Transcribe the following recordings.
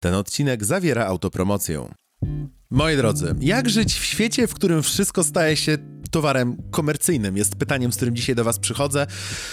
Ten odcinek zawiera autopromocję. Moi drodzy, jak żyć w świecie, w którym wszystko staje się towarem komercyjnym? Jest pytaniem, z którym dzisiaj do was przychodzę.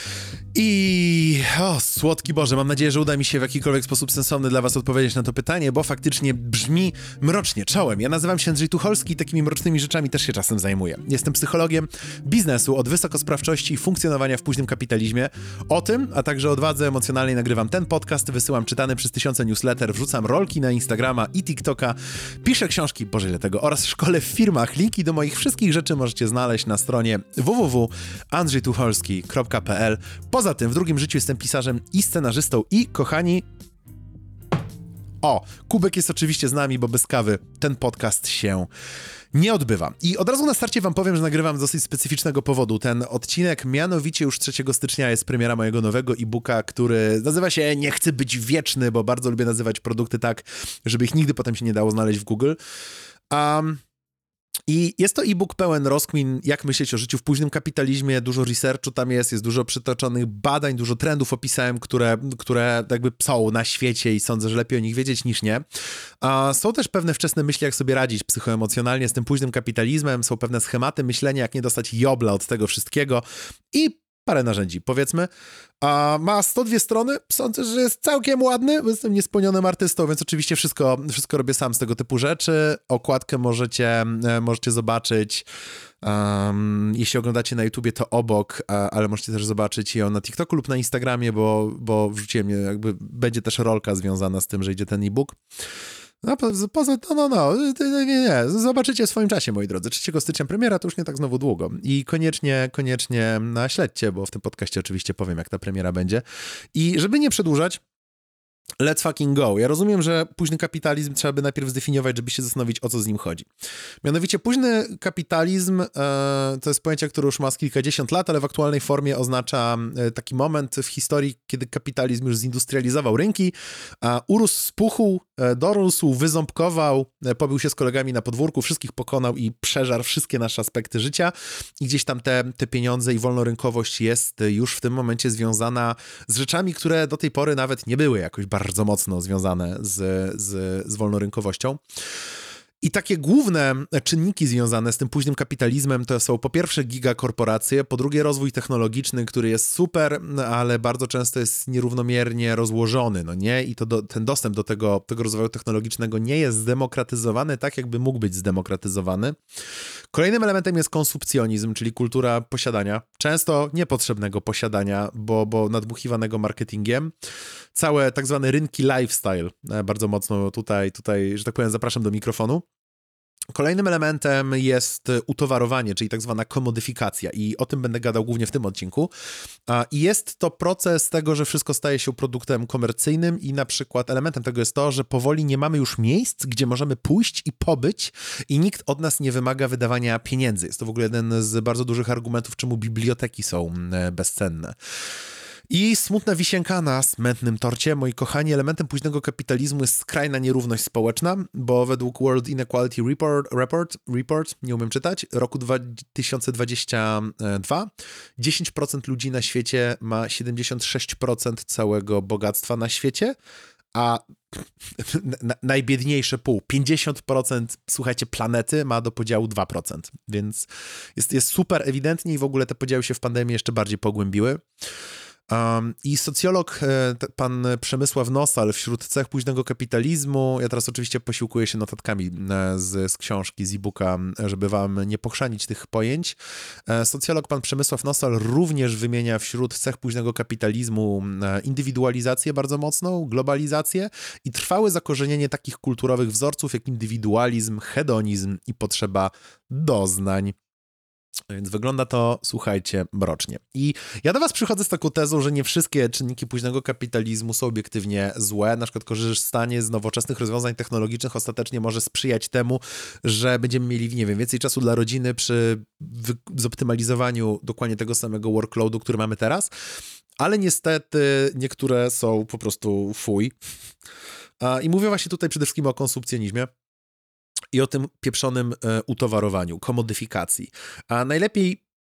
I słodki Boże, mam nadzieję, że uda mi się w jakikolwiek sposób sensowny dla was odpowiedzieć na to pytanie, bo faktycznie brzmi mrocznie, czołem. Ja nazywam się Andrzej Tucholski i takimi mrocznymi rzeczami też się czasem zajmuję. Jestem psychologiem biznesu od wysokosprawczości i funkcjonowania w późnym kapitalizmie. O tym, a także odwadze emocjonalnej nagrywam ten podcast, wysyłam czytany przez tysiące newsletter, wrzucam rolki na Instagrama i TikToka, piszę książki, Boże ile tego, oraz szkole w firmach. Linki do moich wszystkich rzeczy możecie znaleźć na stronie www.andrzejtucholski.pl. Poza tym w drugim życiu jestem pisarzem i scenarzystą i, kochani, Kubek jest oczywiście z nami, bo bez kawy ten podcast się nie odbywa. I od razu na starcie wam powiem, że nagrywam z dosyć specyficznego powodu ten odcinek, mianowicie już 3 stycznia jest premiera mojego nowego e-booka, który nazywa się Nie chcę być wieczny, bo bardzo lubię nazywać produkty tak, żeby ich nigdy potem się nie dało znaleźć w Google. I jest to e-book pełen rozkmin, jak myśleć o życiu w późnym kapitalizmie, dużo researchu tam jest dużo przytoczonych badań, dużo trendów opisałem, które jakby są na świecie i sądzę, że lepiej o nich wiedzieć niż nie. Są też pewne wczesne myśli, jak sobie radzić psychoemocjonalnie z tym późnym kapitalizmem, są pewne schematy myślenia, jak nie dostać jobla od tego wszystkiego i parę narzędzi, powiedzmy. Ma 102 strony, sądzę, że jest całkiem ładny, bo jestem niespełnionym artystą, więc oczywiście wszystko robię sam z tego typu rzeczy. Okładkę możecie zobaczyć, jeśli oglądacie na YouTubie, to obok, ale możecie też zobaczyć ją na TikToku lub na Instagramie, bo wrzuciłem, jakby będzie też rolka związana z tym, że idzie ten e-book. Nie. Zobaczycie w swoim czasie, moi drodzy. 3 stycznia premiera, to już nie tak znowu długo. I koniecznie śledźcie, bo w tym podcaście oczywiście powiem, jak ta premiera będzie. I żeby nie przedłużać, let's fucking go. Ja rozumiem, że późny kapitalizm trzeba by najpierw zdefiniować, żeby się zastanowić, o co z nim chodzi. Mianowicie późny kapitalizm to jest pojęcie, które już ma z kilkadziesiąt lat, ale w aktualnej formie oznacza taki moment w historii, kiedy kapitalizm już zindustrializował rynki, urósł, spuchł, dorósł, wyząbkował, pobił się z kolegami na podwórku, wszystkich pokonał i przeżarł wszystkie nasze aspekty życia i gdzieś tam te pieniądze i wolnorynkowość jest już w tym momencie związana z rzeczami, które do tej pory nawet nie były jakoś bardzo mocno związane z wolnorynkowością. I takie główne czynniki związane z tym późnym kapitalizmem to są po pierwsze gigakorporacje, po drugie rozwój technologiczny, który jest super, ale bardzo często jest nierównomiernie rozłożony, no nie? I ten dostęp do tego rozwoju technologicznego nie jest zdemokratyzowany tak, jakby mógł być zdemokratyzowany. Kolejnym elementem jest konsumpcjonizm, czyli kultura posiadania, często niepotrzebnego posiadania, bo nadmuchiwanego marketingiem. Całe tak zwane rynki lifestyle, bardzo mocno tutaj, że tak powiem, zapraszam do mikrofonu. Kolejnym elementem jest utowarowanie, czyli tak zwana komodyfikacja i o tym będę gadał głównie w tym odcinku. I jest to proces tego, że wszystko staje się produktem komercyjnym i na przykład elementem tego jest to, że powoli nie mamy już miejsc, gdzie możemy pójść i pobyć i nikt od nas nie wymaga wydawania pieniędzy. Jest to w ogóle jeden z bardzo dużych argumentów, czemu biblioteki są bezcenne. I smutna wisienka na smętnym torcie, moi kochani, elementem późnego kapitalizmu jest skrajna nierówność społeczna, bo według World Inequality Report, nie umiem czytać, roku 2022, 10% ludzi na świecie ma 76% całego bogactwa na świecie, a najbiedniejsze pół, 50%, słuchajcie, planety ma do podziału 2%, więc jest super ewidentnie i w ogóle te podziały się w pandemii jeszcze bardziej pogłębiły. I socjolog pan Przemysław Nosal wśród cech późnego kapitalizmu, ja teraz oczywiście posiłkuję się notatkami z książki, z e-booka, żeby wam nie pochrzanić tych pojęć. Socjolog pan Przemysław Nosal również wymienia wśród cech późnego kapitalizmu indywidualizację bardzo mocną, globalizację i trwałe zakorzenienie takich kulturowych wzorców jak indywidualizm, hedonizm i potrzeba doznań. Więc wygląda to, słuchajcie, mrocznie. I ja do was przychodzę z taką tezą, że nie wszystkie czynniki późnego kapitalizmu są obiektywnie złe. Na przykład korzystanie z nowoczesnych rozwiązań technologicznych ostatecznie może sprzyjać temu, że będziemy mieli, nie wiem, więcej czasu dla rodziny przy zoptymalizowaniu dokładnie tego samego workloadu, który mamy teraz. Ale niestety niektóre są po prostu fuj. I mówię właśnie tutaj przede wszystkim o konsumpcjonizmie. I o tym pieprzonym utowarowaniu, komodyfikacji. A najlepiej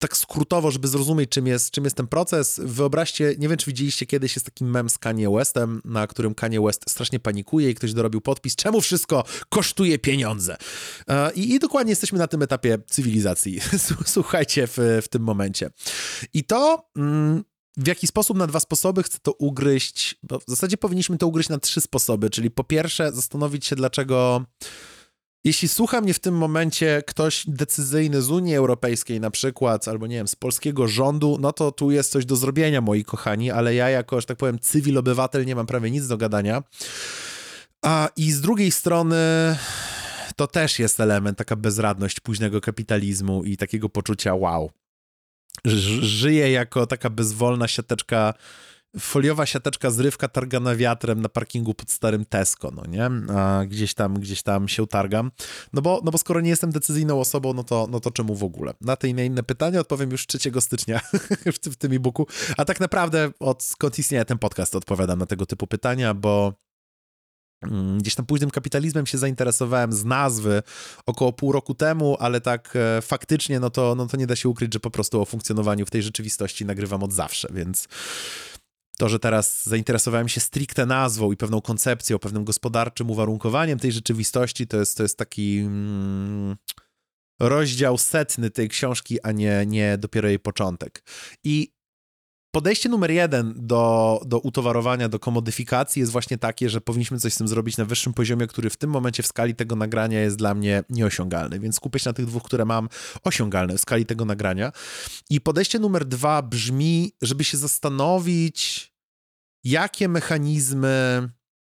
tak skrótowo, żeby zrozumieć, czym jest ten proces, wyobraźcie, nie wiem, czy widzieliście kiedyś, jest taki mem z Kanye Westem, na którym Kanye West strasznie panikuje i ktoś dorobił podpis, czemu wszystko kosztuje pieniądze. I dokładnie jesteśmy na tym etapie cywilizacji, słuchajcie, w tym momencie. I to... w jaki sposób na 2 sposoby chcę to ugryźć? Bo w zasadzie powinniśmy to ugryźć na 3 sposoby, czyli po pierwsze zastanowić się, dlaczego... Jeśli słucha mnie w tym momencie ktoś decyzyjny z Unii Europejskiej na przykład, albo nie wiem, z polskiego rządu, no to tu jest coś do zrobienia, moi kochani, ale ja jako, że tak powiem, cywil-obywatel nie mam prawie nic do gadania. I z drugiej strony to też jest element, taka bezradność późnego kapitalizmu i takiego poczucia wow. Żyję jako taka bezwolna siateczka, foliowa siateczka zrywka targana wiatrem na parkingu pod starym Tesco, no nie? A gdzieś tam się targam. No bo skoro nie jestem decyzyjną osobą, no to czemu w ogóle? Na te i na inne pytania odpowiem już 3 stycznia w tym e-booku. A tak naprawdę skąd istnieje ten podcast, odpowiadam na tego typu pytania, bo gdzieś tam późnym kapitalizmem się zainteresowałem z nazwy około pół roku temu, ale tak faktycznie no to nie da się ukryć, że po prostu o funkcjonowaniu w tej rzeczywistości nagrywam od zawsze, więc to, że teraz zainteresowałem się stricte nazwą i pewną koncepcją, pewnym gospodarczym uwarunkowaniem tej rzeczywistości, to jest taki rozdział 100 tej książki, a nie dopiero jej początek. I podejście numer 1 do utowarowania, do komodyfikacji jest właśnie takie, że powinniśmy coś z tym zrobić na wyższym poziomie, który w tym momencie w skali tego nagrania jest dla mnie nieosiągalny, więc skupię się na tych 2, które mam osiągalne w skali tego nagrania. I podejście numer 2 brzmi, żeby się zastanowić, jakie mechanizmy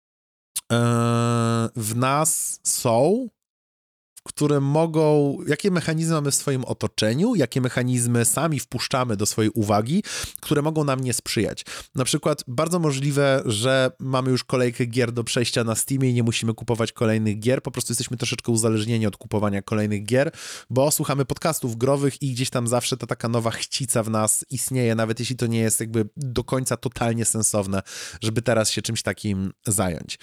w nas są, które jakie mechanizmy mamy w swoim otoczeniu, jakie mechanizmy sami wpuszczamy do swojej uwagi, które mogą nam nie sprzyjać. Na przykład bardzo możliwe, że mamy już kolejkę gier do przejścia na Steamie i nie musimy kupować kolejnych gier, po prostu jesteśmy troszeczkę uzależnieni od kupowania kolejnych gier, bo słuchamy podcastów growych i gdzieś tam zawsze ta taka nowa chcica w nas istnieje, nawet jeśli to nie jest jakby do końca totalnie sensowne, żeby teraz się czymś takim zająć.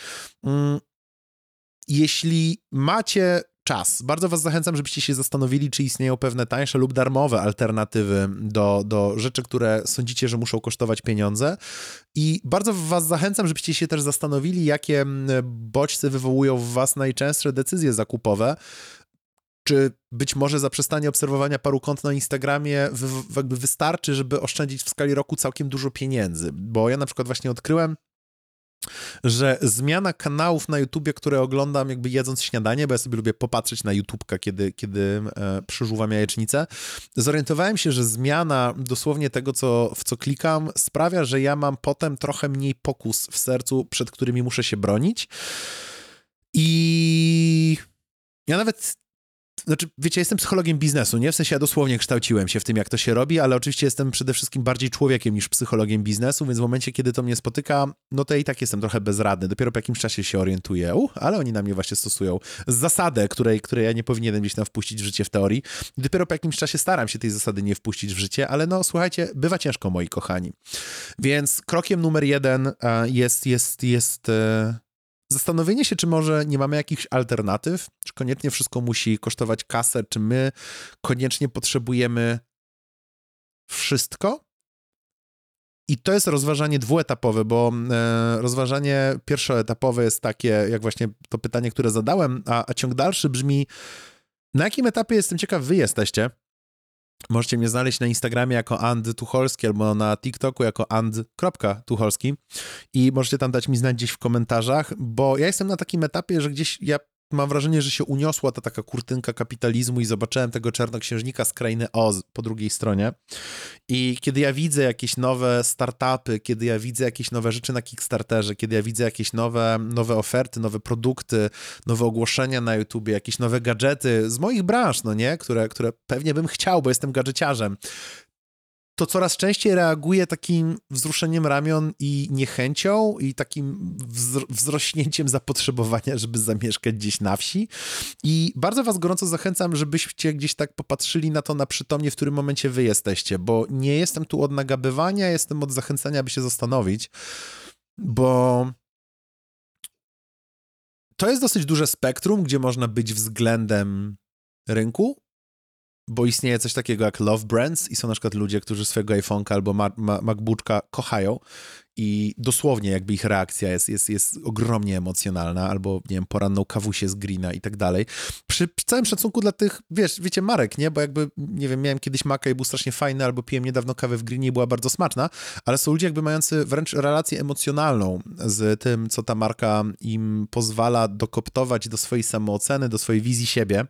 Jeśli macie czas. Bardzo was zachęcam, żebyście się zastanowili, czy istnieją pewne tańsze lub darmowe alternatywy do rzeczy, które sądzicie, że muszą kosztować pieniądze. I bardzo was zachęcam, żebyście się też zastanowili, jakie bodźce wywołują w was najczęstsze decyzje zakupowe. Czy być może zaprzestanie obserwowania paru kont na Instagramie jakby wystarczy, żeby oszczędzić w skali roku całkiem dużo pieniędzy. Bo ja na przykład właśnie odkryłem, że zmiana kanałów na YouTubie, które oglądam jakby jedząc śniadanie, bo ja sobie lubię popatrzeć na YouTubka, kiedy przyżuwam jajecznicę, zorientowałem się, że zmiana dosłownie tego, w co klikam, sprawia, że ja mam potem trochę mniej pokus w sercu, przed którymi muszę się bronić. I ja nawet... Znaczy, wiecie, jestem psychologiem biznesu, nie? W sensie ja dosłownie kształciłem się w tym, jak to się robi, ale oczywiście jestem przede wszystkim bardziej człowiekiem niż psychologiem biznesu, więc w momencie, kiedy to mnie spotyka, no to ja i tak jestem trochę bezradny. Dopiero po jakimś czasie się orientuję, ale oni na mnie właśnie stosują zasadę, której ja nie powinienem gdzieś tam wpuścić w życie w teorii. I dopiero po jakimś czasie staram się tej zasady nie wpuścić w życie, ale no słuchajcie, bywa ciężko, moi kochani. Więc krokiem numer 1 jest zastanowienie się, czy może nie mamy jakichś alternatyw, czy koniecznie wszystko musi kosztować kasę, czy my koniecznie potrzebujemy wszystko. I to jest rozważanie dwuetapowe, bo rozważanie pierwszoetapowe jest takie, jak właśnie to pytanie, które zadałem, a ciąg dalszy brzmi, na jakim etapie, jestem ciekaw, wy jesteście. Możecie mnie znaleźć na Instagramie jako And Tucholski albo na TikToku jako and.tucholski i możecie tam dać mi znać gdzieś w komentarzach, bo ja jestem na takim etapie, że gdzieś ja mam wrażenie, że się uniosła ta taka kurtynka kapitalizmu i zobaczyłem tego czarnoksiężnika z krainy Oz po drugiej stronie. I kiedy ja widzę jakieś nowe startupy, kiedy ja widzę jakieś nowe rzeczy na Kickstarterze, kiedy ja widzę jakieś nowe oferty, nowe produkty, nowe ogłoszenia na YouTubie, jakieś nowe gadżety z moich branż, no nie? Które pewnie bym chciał, bo jestem gadżeciarzem, to coraz częściej reaguje takim wzruszeniem ramion i niechęcią i takim wzrośnięciem zapotrzebowania, żeby zamieszkać gdzieś na wsi. I bardzo was gorąco zachęcam, żebyście gdzieś tak popatrzyli na to na przytomnie, w którym momencie wy jesteście, bo nie jestem tu od nagabywania, jestem od zachęcania, aby się zastanowić, bo to jest dosyć duże spektrum, gdzie można być względem rynku, bo istnieje coś takiego jak love brands i są na przykład ludzie, którzy swojego iPhone'a albo MacBooka kochają i dosłownie jakby ich reakcja jest ogromnie emocjonalna, albo nie wiem, poranną kawusię z Greena i tak dalej. Przy całym szacunku dla tych, wiecie, marek, nie? Bo jakby, nie wiem, miałem kiedyś Maca i był strasznie fajny, albo piłem niedawno kawę w Greenie i była bardzo smaczna, ale są ludzie jakby mający wręcz relację emocjonalną z tym, co ta marka im pozwala dokoptować do swojej samooceny, do swojej wizji siebie.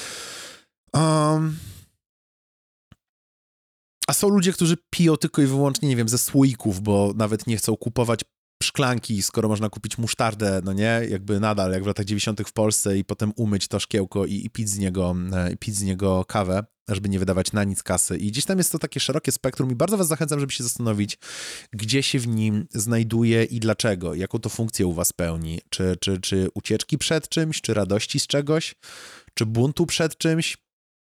A są ludzie, którzy piją tylko i wyłącznie, nie wiem, ze słoików, bo nawet nie chcą kupować szklanki, skoro można kupić musztardę, no nie? Jakby nadal, jak w latach 90. w Polsce i potem umyć to szkiełko i pić z niego kawę, żeby nie wydawać na nic kasy. I gdzieś tam jest to takie szerokie spektrum i bardzo was zachęcam, żeby się zastanowić, gdzie się w nim znajduje i dlaczego, jaką to funkcję u was pełni. Czy ucieczki przed czymś, czy radości z czegoś, czy buntu przed czymś.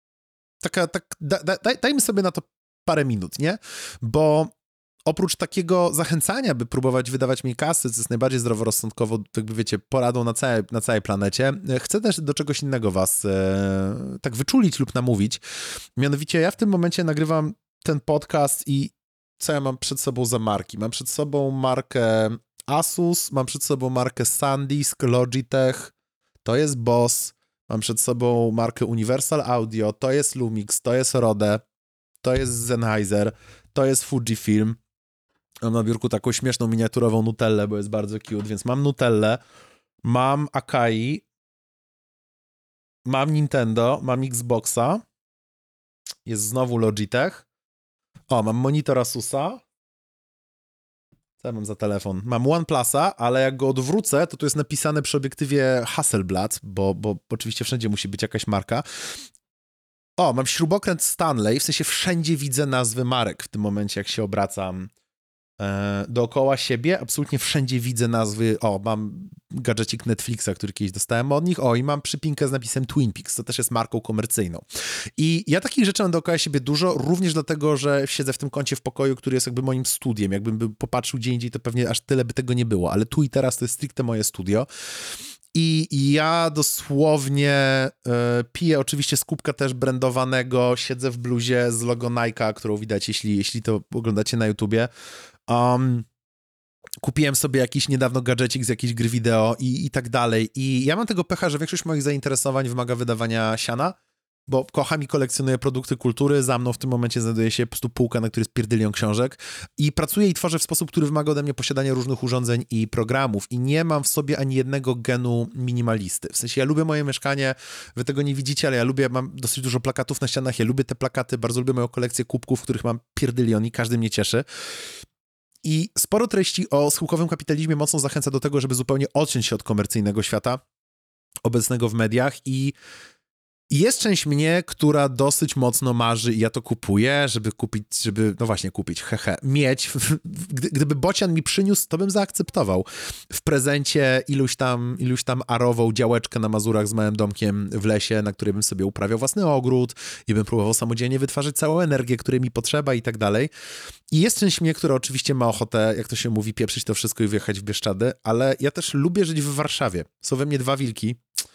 Dajmy sobie na to parę minut, nie? Bo oprócz takiego zachęcania, by próbować wydawać mniej kasy, co jest najbardziej zdroworozsądkowo, jakby wiecie, poradą na całej planecie, chcę też do czegoś innego was tak wyczulić lub namówić. Mianowicie ja w tym momencie nagrywam ten podcast i co ja mam przed sobą za marki? Mam przed sobą markę Asus, mam przed sobą markę SanDisk, Logitech, to jest Boss, mam przed sobą markę Universal Audio, to jest Lumix, to jest Rode, to jest Sennheiser, to jest Fujifilm. Mam na biurku taką śmieszną miniaturową Nutellę, bo jest bardzo cute, więc mam Nutellę, mam Akai, mam Nintendo, mam Xboxa, jest znowu Logitech. O, mam monitor Asusa. Co ja mam za telefon? Mam OnePlusa, ale jak go odwrócę, to tu jest napisane przy obiektywie Hasselblad, bo oczywiście wszędzie musi być jakaś marka. O, mam śrubokręt Stanley, w sensie wszędzie widzę nazwy marek w tym momencie, jak się obracam dookoła siebie, absolutnie wszędzie widzę nazwy. O, mam gadżecik Netflixa, który kiedyś dostałem od nich. O, i mam przypinkę z napisem Twin Peaks, to też jest marką komercyjną. I ja takich rzeczy mam dookoła siebie dużo, również dlatego, że siedzę w tym kącie w pokoju, który jest jakby moim studiem. Jakbym popatrzył gdzie indziej, to pewnie aż tyle by tego nie było, ale tu i teraz to jest stricte moje studio. I ja dosłownie piję oczywiście z kubka też brandowanego, siedzę w bluzie z logo Nike'a, którą widać, jeśli to oglądacie na YouTubie. Kupiłem sobie jakiś niedawno gadżecik z jakiejś gry wideo i tak dalej. I ja mam tego pecha, że większość moich zainteresowań wymaga wydawania siana, bo kocham i kolekcjonuję produkty kultury. Za mną w tym momencie znajduje się po prostu półka, na której jest pierdylion książek. I pracuję i tworzę w sposób, który wymaga ode mnie posiadania różnych urządzeń i programów. I nie mam w sobie ani jednego genu minimalisty. W sensie ja lubię moje mieszkanie, wy tego nie widzicie, ale mam dosyć dużo plakatów na ścianach. Ja lubię te plakaty, bardzo lubię moją kolekcję kubków, których mam pierdylion i każdy mnie cieszy. I sporo treści o schyłkowym kapitalizmie mocno zachęca do tego, żeby zupełnie odciąć się od komercyjnego świata obecnego w mediach i jest część mnie, która dosyć mocno marzy i ja to kupuję, żeby kupić, mieć. Gdyby bocian mi przyniósł, to bym zaakceptował. W prezencie iluś tam arową działeczkę na Mazurach z małym domkiem w lesie, na której bym sobie uprawiał własny ogród i bym próbował samodzielnie wytwarzać całą energię, której mi potrzeba i tak dalej. I jest część mnie, która oczywiście ma ochotę, jak to się mówi, pieprzyć to wszystko i wyjechać w Bieszczady, ale ja też lubię żyć w Warszawie. Są we mnie dwa wilki.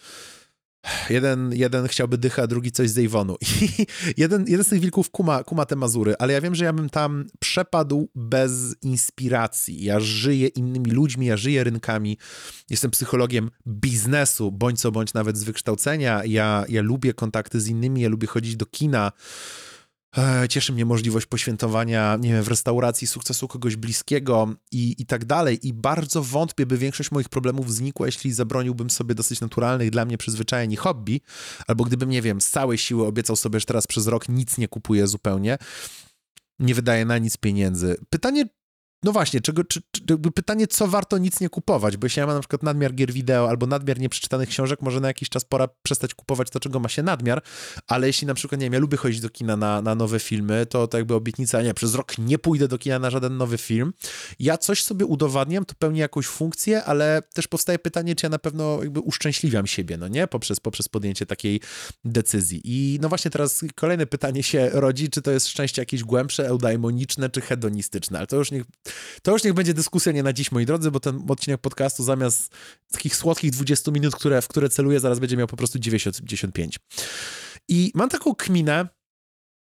Jeden chciałby dycha, a drugi coś z Avonu. I jeden z tych wilków kuma te Mazury, ale ja wiem, że ja bym tam przepadł bez inspiracji. Ja żyję innymi ludźmi, ja żyję rynkami. Jestem psychologiem biznesu, bądź co bądź nawet z wykształcenia. Ja lubię kontakty z innymi, ja lubię chodzić do kina. Cieszy mnie możliwość poświętowania, nie wiem, w restauracji sukcesu kogoś bliskiego i tak dalej. I bardzo wątpię, by większość moich problemów znikła, jeśli zabroniłbym sobie dosyć naturalnych dla mnie przyzwyczajeń i hobby, albo gdybym, nie wiem, z całej siły obiecał sobie, że teraz przez rok nic nie kupuję zupełnie, nie wydaję na nic pieniędzy. Pytanie, no właśnie, pytanie, co warto nic nie kupować, bo jeśli ja mam na przykład nadmiar gier wideo albo nadmiar nieprzeczytanych książek, może na jakiś czas pora przestać kupować to, czego ma się nadmiar, ale jeśli na przykład, nie wiem, ja lubię chodzić do kina na nowe filmy, to jakby obietnica, nie, przez rok nie pójdę do kina na żaden nowy film. Ja coś sobie udowadniam, to pełni jakąś funkcję, ale też powstaje pytanie, czy ja na pewno jakby uszczęśliwiam siebie, no nie? Poprzez podjęcie takiej decyzji. I no właśnie teraz kolejne pytanie się rodzi, czy to jest szczęście jakieś głębsze, eudaimoniczne, czy hedonistyczne, ale to już niech będzie dyskusja nie na dziś, moi drodzy, bo ten odcinek podcastu zamiast takich słodkich 20 minut, w które celuję, zaraz będzie miał po prostu 95. I mam taką kminę,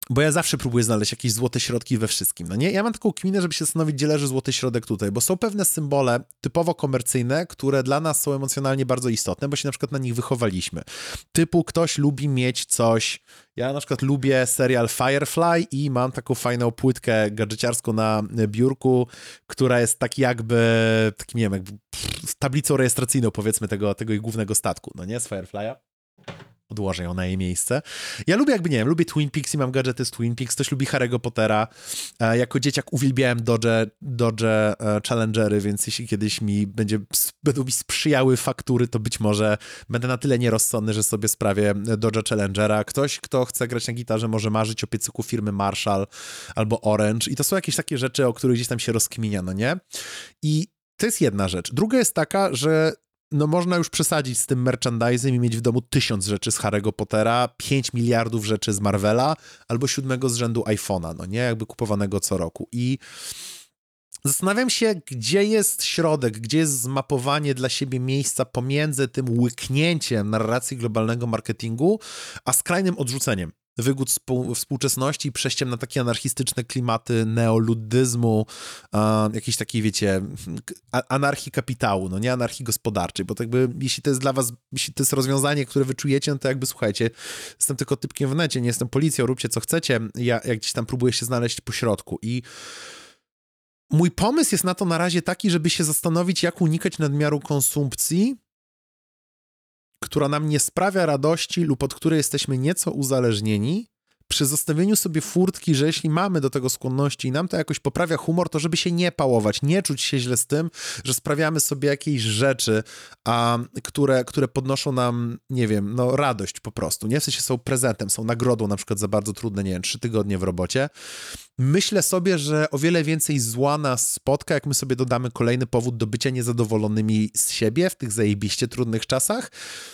Bo ja zawsze próbuję znaleźć jakieś złote środki we wszystkim, no nie? Ja mam taką kminę, żeby się zastanowić, gdzie leży złoty środek tutaj, bo są pewne symbole typowo komercyjne, które dla nas są emocjonalnie bardzo istotne, bo się na przykład na nich wychowaliśmy. Typu ktoś lubi mieć coś, ja na przykład lubię serial Firefly i mam taką fajną płytkę gadżeciarską na biurku, która jest tak jakby, takim, nie wiem, jakby tablicą rejestracyjną, powiedzmy, tego ich głównego statku, no nie? Z Firefly'a. Odłożę ją na jej miejsce. Ja lubię jakby, nie wiem, lubię Twin Peaks i mam gadżety z Twin Peaks, ktoś lubi Harry'ego Pottera. Jako dzieciak uwielbiałem Dodge Challengery, więc jeśli kiedyś będą mi sprzyjały faktury, to być może będę na tyle nierozsądny, że sobie sprawię Dodge Challengera. Ktoś, kto chce grać na gitarze, może marzyć o piecyku firmy Marshall albo Orange i to są jakieś takie rzeczy, o których gdzieś tam się rozkminia, no nie? I to jest jedna rzecz. Druga jest taka, że no można już przesadzić z tym merchandising i mieć w domu 1000 rzeczy z Harry'ego Pottera, 5 miliardów rzeczy z Marvela, albo 7 z rzędu iPhone'a, no nie? Jakby kupowanego co roku. I zastanawiam się, gdzie jest środek, gdzie jest zmapowanie dla siebie miejsca pomiędzy tym łyknięciem narracji globalnego marketingu, a skrajnym odrzuceniem wygód współczesności i przejściem na takie anarchistyczne klimaty neoluddyzmu, jakiejś takiej, wiecie, anarchii kapitału, no nie anarchii gospodarczej, bo to jakby, jeśli to jest dla was, jeśli to jest rozwiązanie, które wyczujecie, no to jakby, słuchajcie, jestem tylko typkiem w necie, nie jestem policją, róbcie co chcecie, ja jak gdzieś tam próbuję się znaleźć po środku i mój pomysł jest na to na razie taki, żeby się zastanowić, jak unikać nadmiaru konsumpcji, która nam nie sprawia radości lub od której jesteśmy nieco uzależnieni, przy zostawieniu sobie furtki, że jeśli mamy do tego skłonności i nam to jakoś poprawia humor, to żeby się nie pałować, nie czuć się źle z tym, że sprawiamy sobie jakieś rzeczy, które podnoszą nam, nie wiem, no radość po prostu, nie? W sensie są prezentem, są nagrodą na przykład za bardzo trudne, nie wiem, 3 tygodnie w robocie. Myślę sobie, że o wiele więcej zła nas spotka, jak my sobie dodamy kolejny powód do bycia niezadowolonymi z siebie w tych zajebiście trudnych czasach,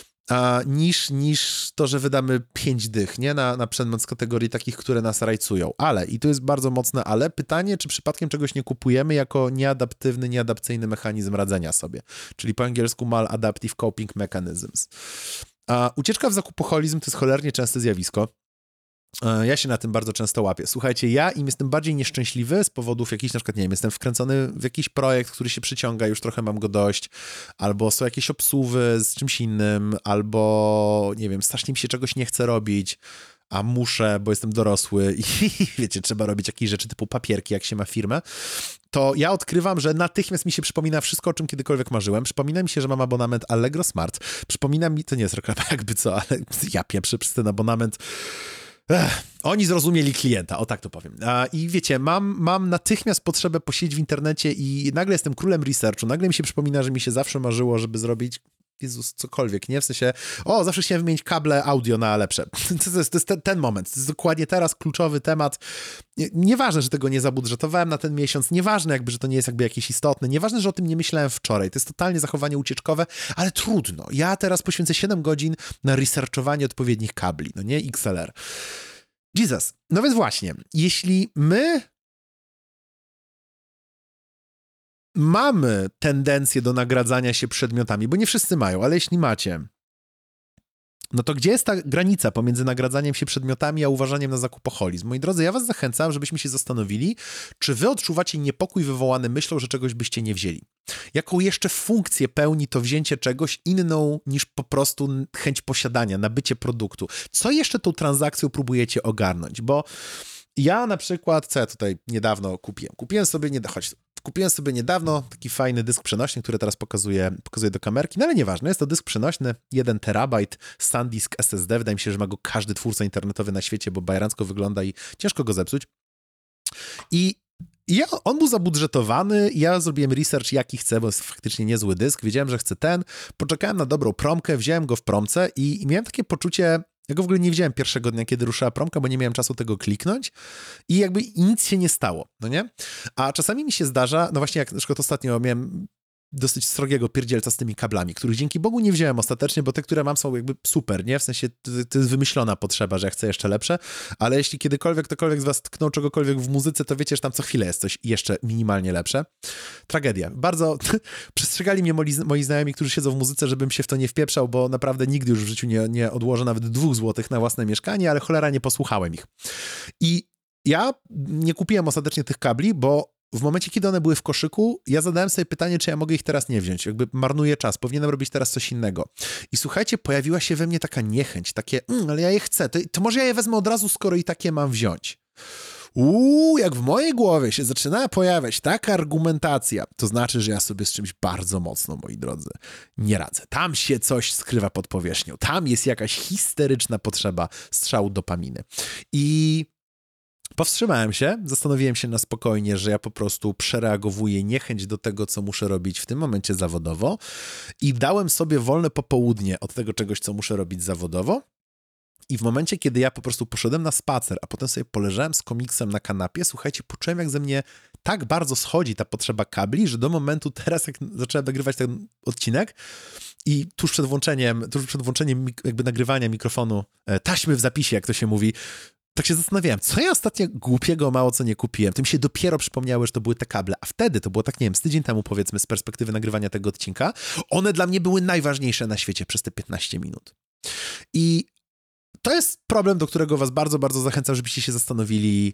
niż to, że wydamy 5 dych, nie? Na przedmiot z kategorii takich, które nas rajcują. Ale, i tu jest bardzo mocne ale, pytanie, czy przypadkiem czegoś nie kupujemy jako nieadaptywny, nieadapcyjny mechanizm radzenia sobie, czyli po angielsku maladaptive coping mechanisms. Ucieczka w zakupoholizm to jest cholernie częste zjawisko. Ja się na tym bardzo często łapię. Słuchajcie, ja im jestem bardziej nieszczęśliwy z powodów jakichś, na przykład, nie wiem, jestem wkręcony w jakiś projekt, który się przyciąga, już trochę mam go dość, albo są jakieś obsuwy z czymś innym, albo, nie wiem, strasznie mi się czegoś nie chce robić, a muszę, bo jestem dorosły i wiecie, trzeba robić jakieś rzeczy typu papierki, jak się ma firmę, to ja odkrywam, że natychmiast mi się przypomina wszystko, o czym kiedykolwiek marzyłem. Przypomina mi się, że mam abonament Allegro Smart. Przypomina mi, to nie jest reklama jakby co, ale ja pieprzę przez ten abonament. Oni zrozumieli klienta, o tak to powiem. I wiecie, mam natychmiast potrzebę posiedzieć w internecie i nagle jestem królem researchu, nagle mi się przypomina, że mi się zawsze marzyło, żeby zrobić Jezus, cokolwiek, nie? W sensie, zawsze chciałem wymienić kable audio na lepsze. To jest ten moment, to jest dokładnie teraz kluczowy temat. Nieważne, że tego nie zabudżetowałem na ten miesiąc, nieważne jakby, że to nie jest jakby jakieś istotne, nieważne, że o tym nie myślałem wczoraj, to jest totalnie zachowanie ucieczkowe, ale trudno. Ja teraz poświęcę 7 godzin na researchowanie odpowiednich kabli, no nie? XLR. Jesus. No więc właśnie, jeśli my mamy tendencję do nagradzania się przedmiotami, bo nie wszyscy mają, ale jeśli macie, no to gdzie jest ta granica pomiędzy nagradzaniem się przedmiotami, a uważaniem na zakupoholizm? Moi drodzy, ja was zachęcam, żebyśmy się zastanowili, czy wy odczuwacie niepokój wywołany myślą, że czegoś byście nie wzięli. Jaką jeszcze funkcję pełni to wzięcie czegoś inną niż po prostu chęć posiadania, nabycie produktu? Co jeszcze tą transakcją próbujecie ogarnąć? Bo ja na przykład, co ja tutaj niedawno kupiłem? Kupiłem sobie niedawno taki fajny dysk przenośny, który teraz pokazuję do kamerki, no ale nieważne, jest to dysk przenośny, 1 terabajt, SanDisk SSD, wydaje mi się, że ma go każdy twórca internetowy na świecie, bo bajerancko wygląda i ciężko go zepsuć. I on był zabudżetowany, ja zrobiłem research jaki chcę, bo jest faktycznie niezły dysk, wiedziałem, że chcę poczekałem na dobrą promkę, wziąłem go w promce i miałem takie poczucie, ja go w ogóle nie wziąłem pierwszego dnia, kiedy ruszyła promka, bo nie miałem czasu tego kliknąć i jakby nic się nie stało, no nie? A czasami mi się zdarza, no właśnie jak na przykład ostatnio miałem dosyć srogiego pierdzielca z tymi kablami, których dzięki Bogu nie wziąłem ostatecznie, bo te, które mam, są jakby super, nie? W sensie to jest wymyślona potrzeba, że ja chcę jeszcze lepsze, ale jeśli kiedykolwiek ktokolwiek z was tknął czegokolwiek w muzyce, to wiecie, że tam co chwilę jest coś jeszcze minimalnie lepsze. Tragedia. Bardzo przestrzegali mnie moi znajomi, którzy siedzą w muzyce, żebym się w to nie wpieprzał, bo naprawdę nigdy już w życiu nie odłożę nawet 2 złotych na własne mieszkanie, ale cholera nie posłuchałem ich. I ja nie kupiłem ostatecznie tych kabli, bo w momencie, kiedy one były w koszyku, ja zadałem sobie pytanie, czy ja mogę ich teraz nie wziąć. Jakby marnuję czas, powinienem robić teraz coś innego. I słuchajcie, pojawiła się we mnie taka niechęć, takie, ale ja je chcę, to może ja je wezmę od razu, skoro i takie mam wziąć. Jak w mojej głowie się zaczynała pojawiać taka argumentacja, to znaczy, że ja sobie z czymś bardzo mocno, moi drodzy, nie radzę. Tam się coś skrywa pod powierzchnią. Tam jest jakaś histeryczna potrzeba strzału dopaminy. I powstrzymałem się, zastanowiłem się na spokojnie, że ja po prostu przereagowuję niechęć do tego, co muszę robić w tym momencie zawodowo i dałem sobie wolne popołudnie od tego czegoś, co muszę robić zawodowo. I w momencie, kiedy ja po prostu poszedłem na spacer, a potem sobie poleżałem z komiksem na kanapie, słuchajcie, poczułem, jak ze mnie tak bardzo schodzi ta potrzeba kabli, że do momentu teraz, jak zacząłem nagrywać ten odcinek i tuż przed włączeniem jakby nagrywania mikrofonu, taśmy w zapisie, jak to się mówi, tak się zastanawiałem, co ja ostatnio głupiego mało co nie kupiłem. Tym się dopiero przypomniało, że to były te kable, a wtedy to było tak, nie wiem, z tydzień temu, powiedzmy, z perspektywy nagrywania tego odcinka, one dla mnie były najważniejsze na świecie przez te 15 minut. I to jest problem, do którego was bardzo, bardzo zachęcam, żebyście się zastanowili,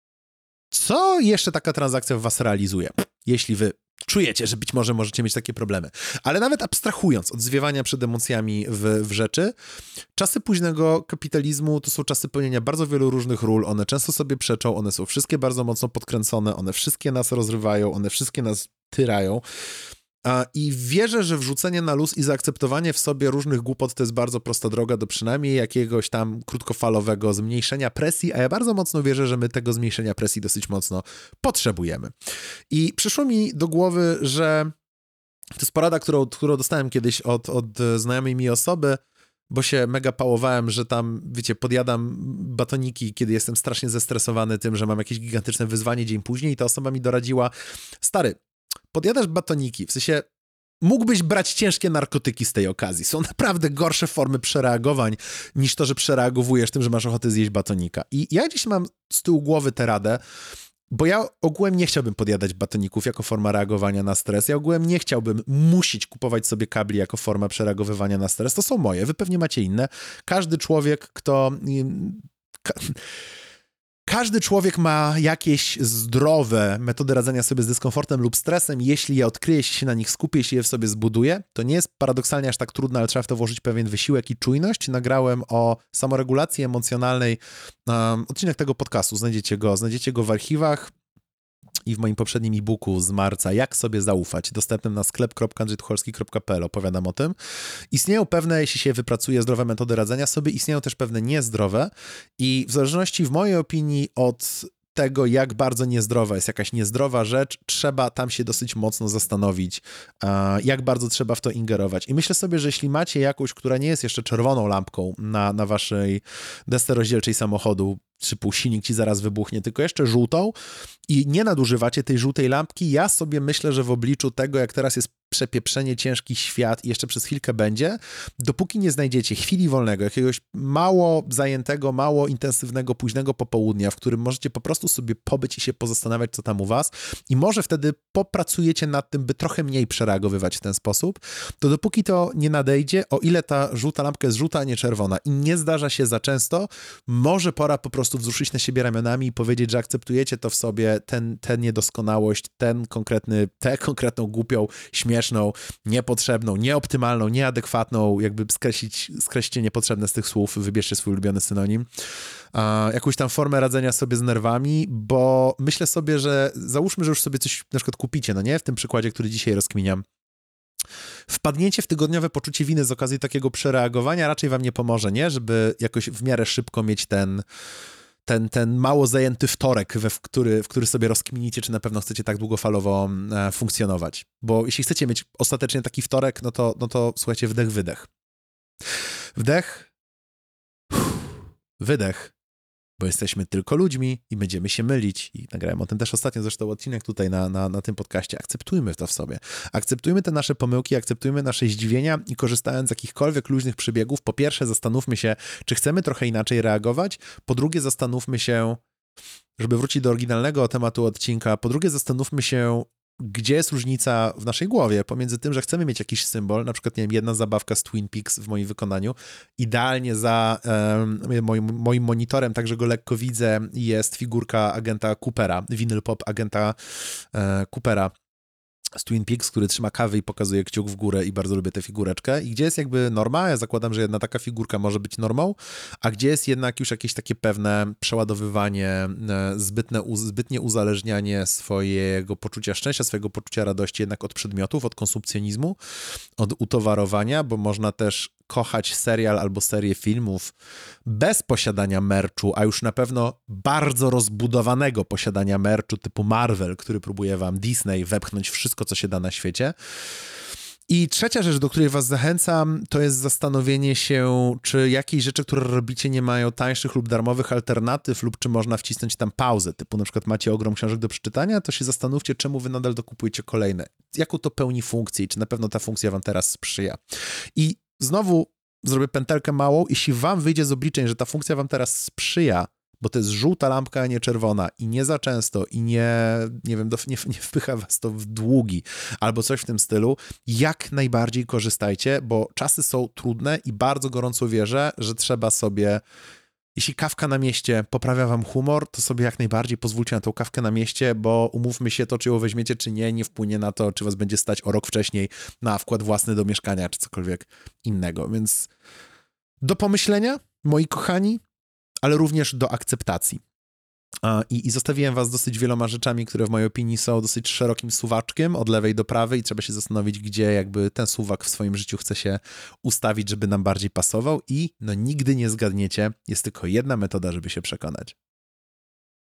co jeszcze taka transakcja w was realizuje, jeśli wy czujecie, że być może możecie mieć takie problemy. Ale nawet abstrahując od zwiewania przed emocjami w rzeczy, czasy późnego kapitalizmu to są czasy pełnienia bardzo wielu różnych ról, one często sobie przeczą, one są wszystkie bardzo mocno podkręcone, one wszystkie nas rozrywają, one wszystkie nas tyrają. I wierzę, że wrzucenie na luz i zaakceptowanie w sobie różnych głupot to jest bardzo prosta droga do przynajmniej jakiegoś tam krótkofalowego zmniejszenia presji, a ja bardzo mocno wierzę, że my tego zmniejszenia presji dosyć mocno potrzebujemy. I przyszło mi do głowy, że to jest porada, którą dostałem kiedyś od znajomej mi osoby, bo się mega pałowałem, że tam, wiecie, podjadam batoniki, kiedy jestem strasznie zestresowany tym, że mam jakieś gigantyczne wyzwanie dzień później i ta osoba mi doradziła, stary, podjadasz batoniki, w sensie mógłbyś brać ciężkie narkotyki z tej okazji. Są naprawdę gorsze formy przereagowań niż to, że przereagowujesz tym, że masz ochotę zjeść batonika. I ja gdzieś mam z tyłu głowy tę radę, bo ja ogółem nie chciałbym podjadać batoników jako forma reagowania na stres. Ja ogółem nie chciałbym musieć kupować sobie kabli jako forma przereagowywania na stres. To są moje, wy pewnie macie inne. Każdy człowiek ma jakieś zdrowe metody radzenia sobie z dyskomfortem lub stresem. Jeśli je odkryje, jeśli się na nich skupi, jeśli je w sobie zbuduje, to nie jest paradoksalnie aż tak trudno, ale trzeba w to włożyć pewien wysiłek i czujność. Nagrałem o samoregulacji emocjonalnej odcinek tego podcastu. Znajdziecie go w archiwach i w moim poprzednim e-booku z marca Jak sobie zaufać, dostępnym na sklep.andrzejtucholski.pl opowiadam o tym. Istnieją pewne, jeśli się wypracuje, zdrowe metody radzenia sobie, istnieją też pewne niezdrowe i w zależności w mojej opinii od tego, jak bardzo niezdrowa jest jakaś niezdrowa rzecz, trzeba tam się dosyć mocno zastanowić, jak bardzo trzeba w to ingerować. I myślę sobie, że jeśli macie jakąś, która nie jest jeszcze czerwoną lampką na waszej desce rozdzielczej samochodu, typu silnik ci zaraz wybuchnie, tylko jeszcze żółtą i nie nadużywacie tej żółtej lampki, ja sobie myślę, że w obliczu tego, jak teraz jest przepieprzenie, ciężki świat i jeszcze przez chwilkę będzie, dopóki nie znajdziecie chwili wolnego, jakiegoś mało zajętego, mało intensywnego, późnego popołudnia, w którym możecie po prostu sobie pobyć i się pozastanawiać, co tam u was i może wtedy popracujecie nad tym, by trochę mniej przereagowywać w ten sposób, to dopóki to nie nadejdzie, o ile ta żółta lampka jest żółta, a nie czerwona i nie zdarza się za często, może pora po prostu wzruszyć na siebie ramionami i powiedzieć, że akceptujecie to w sobie, tę niedoskonałość, tę konkretną głupią, śmieszną, niepotrzebną, nieoptymalną, nieadekwatną, jakby skreślcie niepotrzebne z tych słów, wybierzcie swój ulubiony synonim, jakąś tam formę radzenia sobie z nerwami, bo myślę sobie, że załóżmy, że już sobie coś na przykład kupicie, no nie? W tym przykładzie, który dzisiaj rozkminiam. Wpadnięcie w tygodniowe poczucie winy z okazji takiego przereagowania raczej wam nie pomoże, nie? Żeby jakoś w miarę szybko mieć ten mało zajęty wtorek, w który sobie rozkminicie, czy na pewno chcecie tak długofalowo funkcjonować. Bo jeśli chcecie mieć ostatecznie taki wtorek, no to słuchajcie, wdech, wydech. Wdech, wydech bo jesteśmy tylko ludźmi i będziemy się mylić. I nagrałem o tym też ostatnio zresztą odcinek tutaj na tym podcaście. Akceptujmy to w sobie. Akceptujmy te nasze pomyłki, akceptujmy nasze zdziwienia i korzystając z jakichkolwiek luźnych przybiegów, po pierwsze zastanówmy się, czy chcemy trochę inaczej reagować, po drugie zastanówmy się, żeby wrócić do oryginalnego tematu odcinka, po drugie zastanówmy się, gdzie jest różnica w naszej głowie pomiędzy tym, że chcemy mieć jakiś symbol, na przykład, nie wiem, jedna zabawka z Twin Peaks w moim wykonaniu, idealnie za moim monitorem, tak że go lekko widzę, jest figurka agenta Coopera, vinyl pop agenta Coopera z Twin Peaks, który trzyma kawę i pokazuje kciuk w górę i bardzo lubię tę figureczkę. I gdzie jest jakby norma? Ja zakładam, że jedna taka figurka może być normą, a gdzie jest jednak już jakieś takie pewne przeładowywanie, zbytnie uzależnianie swojego poczucia szczęścia, swojego poczucia radości jednak od przedmiotów, od konsumpcjonizmu, od utowarowania, bo można też kochać serial albo serię filmów bez posiadania merchu, a już na pewno bardzo rozbudowanego posiadania merchu typu Marvel, który próbuje wam Disney wepchnąć wszystko, co się da na świecie. I trzecia rzecz, do której was zachęcam, to jest zastanowienie się, czy jakieś rzeczy, które robicie, nie mają tańszych lub darmowych alternatyw, lub czy można wcisnąć tam pauzę, typu na przykład macie ogrom książek do przeczytania, to się zastanówcie, czemu wy nadal dokupujecie kolejne. Jaką to pełni funkcję i czy na pewno ta funkcja wam teraz sprzyja. I znowu zrobię pętelkę małą. Jeśli wam wyjdzie z obliczeń, że ta funkcja wam teraz sprzyja, bo to jest żółta lampka, a nie czerwona i nie za często i nie wiem, nie wpycha was to w długi albo coś w tym stylu, jak najbardziej korzystajcie, bo czasy są trudne i bardzo gorąco wierzę, że trzeba sobie, jeśli kawka na mieście poprawia wam humor, to sobie jak najbardziej pozwólcie na tą kawkę na mieście, bo umówmy się, to czy ją weźmiecie, czy nie, nie wpłynie na to, czy was będzie stać o rok wcześniej na wkład własny do mieszkania, czy cokolwiek innego. Więc do pomyślenia, moi kochani, ale również do akceptacji. I zostawiłem was dosyć wieloma rzeczami, które w mojej opinii są dosyć szerokim suwaczkiem od lewej do prawej i trzeba się zastanowić, gdzie jakby ten suwak w swoim życiu chce się ustawić, żeby nam bardziej pasował i no nigdy nie zgadniecie, jest tylko jedna metoda, żeby się przekonać.